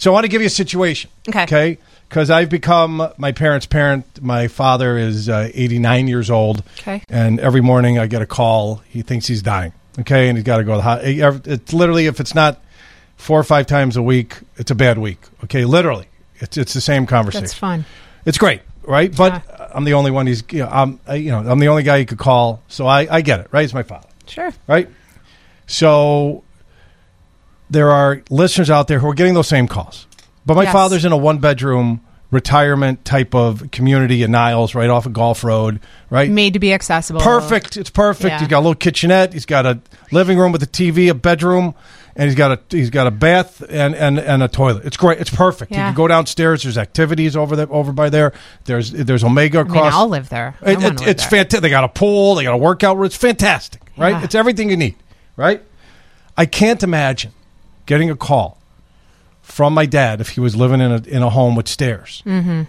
So I want to give you a situation. Okay. Because I've become my parents' parent. My father is 89 years old. Okay. And every morning I get a call. He thinks he's dying. Okay. And he's got to go to the hospital. It's literally, if it's not 4 or 5 times a week, it's a bad week. Okay. Literally. It's the same conversation. That's fun. It's great. Right. But I'm the only one I'm the only guy you could call. So I get it. Right. It's my father. Sure. Right. So there are listeners out there who are getting those same calls. But my father's in a 1-bedroom retirement type of community in Niles, right off of Golf Road, right? Made to be accessible. Perfect. It's perfect. Yeah. He's got a little kitchenette. He's got a living room with a TV, a bedroom, and he's got a bath and a toilet. It's great. It's perfect. Yeah. You can go downstairs. There's activities over by there. There's Omega across. I'll live there. It's fantastic. They got a pool. They got a workout room. It's fantastic, right? Yeah. It's everything you need, right? I can't imagine getting a call from my dad if he was living in a home with stairs,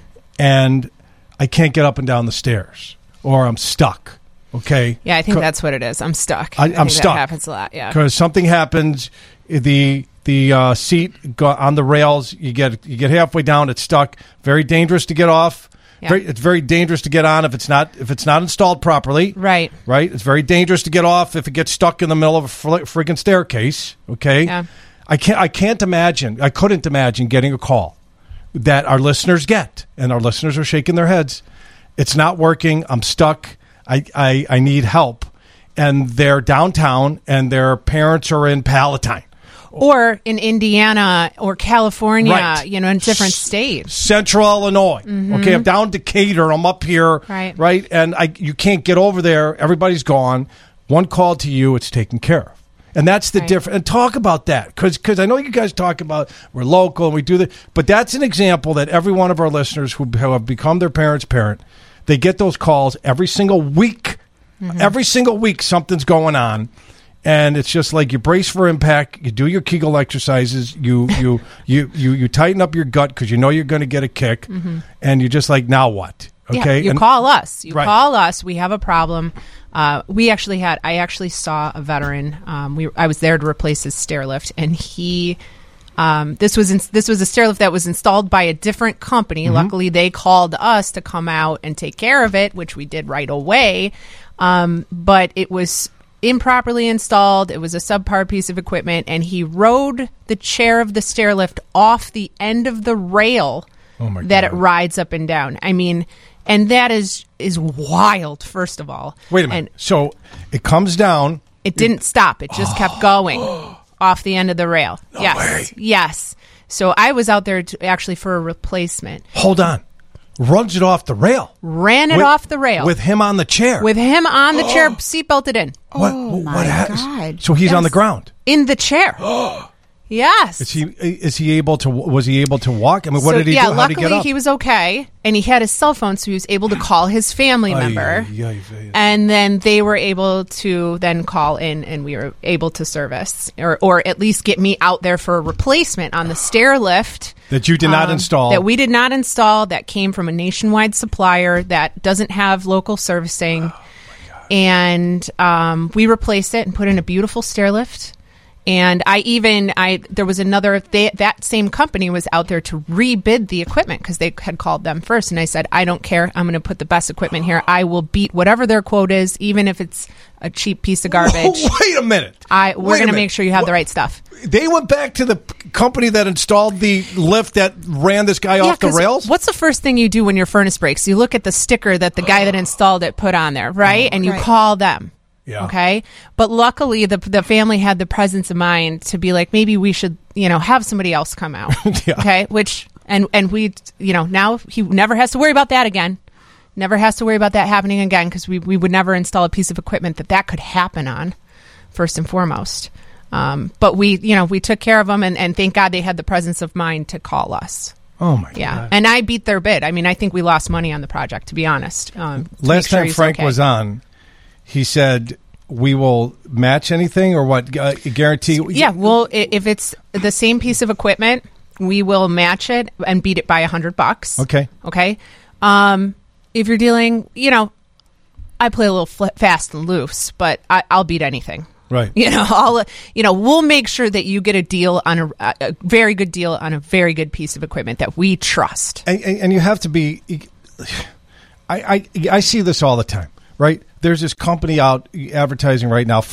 and I can't get up and down the stairs, or I'm stuck. Okay. Yeah, I think that's what it is. I'm stuck. I'm stuck. That happens a lot. Yeah. Because something happens, the seat on the rails. You get halfway down, it's stuck. Very dangerous to get off. Yeah. It's very dangerous to get on if it's not installed properly. Right. Right. It's very dangerous to get off if it gets stuck in the middle of a freaking staircase. Okay. Yeah. I couldn't imagine getting a call that our listeners get, and our listeners are shaking their heads. It's not working. I'm stuck. I need help. And they're downtown, and their parents are in Palatine. Or in Indiana or California, Right. In different states. Central Illinois. Okay, I'm down Decatur. I'm up here. Right. And you can't get over there. Everybody's gone. One call to you, it's taken care of. And that's the difference. And talk about that, because I know you guys talk about we're local and we do that, but that's an example that every one of our listeners who have become their parents' parent, they get those calls every single week. Every single week, something's going on, and it's just like you brace for impact. You do your Kegel exercises. You tighten up your gut because you know you're going to get a kick, and you're just like, now what? Okay, Yeah, call us. Right. Call us. We have a problem. I actually saw a veteran. I was there to replace his stair lift, and he. This was a stairlift that was installed by a different company. Luckily, they called us to come out and take care of it, which we did right away. But it was improperly installed. It was a subpar piece of equipment, and he rode the chair of the stairlift off the end of the rail that it rides up and down. I mean, and that is wild, first of all. Wait a minute. So it comes down. It didn't stop. It just kept going off the end of the rail. No way. Yes. So I was out there for a replacement. Hold on. Runs it off the rail. Ran it off the rail. With him on the chair. With him on the chair, seatbelted in. What happened? God. So he's on the ground. In the chair. Yes. Was he able to walk? I mean, what did he do? How did he get luckily up? he was okay, and he had his cell phone, so he was able to call his family member. And then they were able to then call in, and we were able to service or at least get me out there for a replacement on the stair lift that you did not install. That we did not install. That came from a nationwide supplier that doesn't have local servicing. And we replaced it and put in a beautiful stair lift. And there was another, that same company was out there to rebid the equipment because they had called them first. And I said, I don't care. I'm going to put the best equipment here. I will beat whatever their quote is, even if it's a cheap piece of garbage. Wait a minute. We're going to make sure you have the right stuff. They went back to the company that installed the lift that ran this guy off the rails? What's the first thing you do when your furnace breaks? You look at the sticker that the guy that installed it put on there, right? And you call them. Yeah. Okay. But luckily the family had the presence of mind to be like, maybe we should, have somebody else come out. Yeah. Okay. Which, and we, now he never has to worry about that again. Never has to worry about that happening again. Cause we would never install a piece of equipment that could happen on, first and foremost. But we took care of them and thank God they had the presence of mind to call us. Oh my God. Yeah. And I beat their bid. I mean, I think we lost money on the project, to be honest. Last time Frank was on, he said, we will match anything or what? Guarantee? Yeah, well, if it's the same piece of equipment, we will match it and beat it by $100. Okay. Okay. If you're dealing, I play a little fast and loose, but I'll beat anything. Right. We'll make sure that you get a deal on a very good deal on a very good piece of equipment that we trust. And you have to be. I see this all the time, right? There's this company out advertising right now,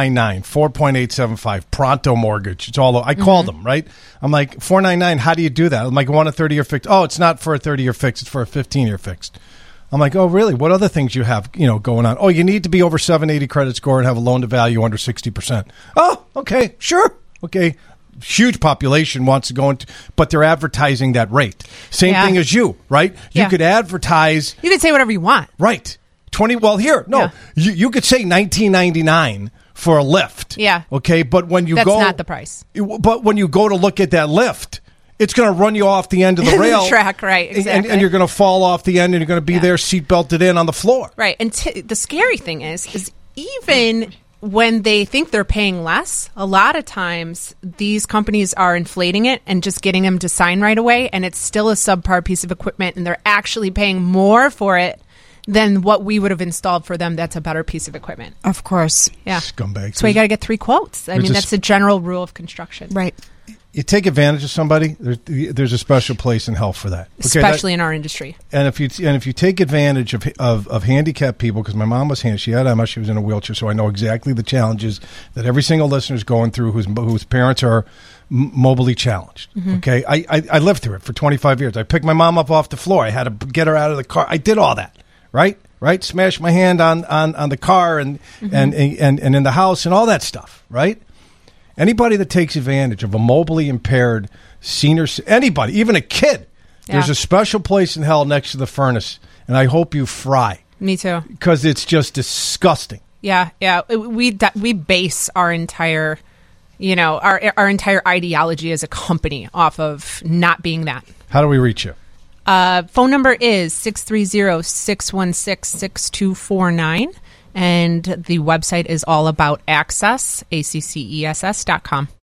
4.875 Pronto Mortgage. It's all I call them, right? I'm like, 4.99. How do you do that? I'm like, I want a 30-year fixed. Oh, it's not for a 30-year fixed. It's for a 15-year fixed. I'm like, oh, really? What other things you have, going on? Oh, you need to be over 780 credit score and have a loan to value under 60%. Oh, okay, sure, okay. Huge population wants to go into, but they're advertising that rate. Same thing as you, right? You could advertise. You could say whatever you want, right? You could say $19.99 for a lift. Yeah. Okay, but when you that's not the price. But when you go to look at that lift, it's going to run you off the end of the rail. The track, right, exactly. And you're going to fall off the end and you're going to be there seat belted in on the floor. Right. And the scary thing is even when they think they're paying less, a lot of times these companies are inflating it and just getting them to sign right away, and it's still a subpar piece of equipment, and they're actually paying more for it than what we would have installed for them. That's a better piece of equipment. Of course. Yeah. Scumbags. So you got to get 3 quotes. I mean, that's the general rule of construction. Right. You take advantage of somebody, there's a special place in hell for that. Okay, especially in our industry. And if you take advantage of handicapped people, because my mom was handicapped, she had MS, she was in a wheelchair, so I know exactly the challenges that every single listener is going through whose parents are mobily challenged. Mm-hmm. Okay, I lived through it for 25 years. I picked my mom up off the floor. I had to get her out of the car. I did all that. Right. Smash my hand on the car and in the house and all that stuff. Right. Anybody that takes advantage of a mobily impaired senior, anybody, even a kid, there's a special place in hell next to the furnace, and I hope you fry. Me too. Because it's just disgusting. Yeah. We base our entire, our entire ideology as a company off of not being that. How do we reach you? Phone number is 630-616-6249. And the website is allaboutaccess, ACCESS.com.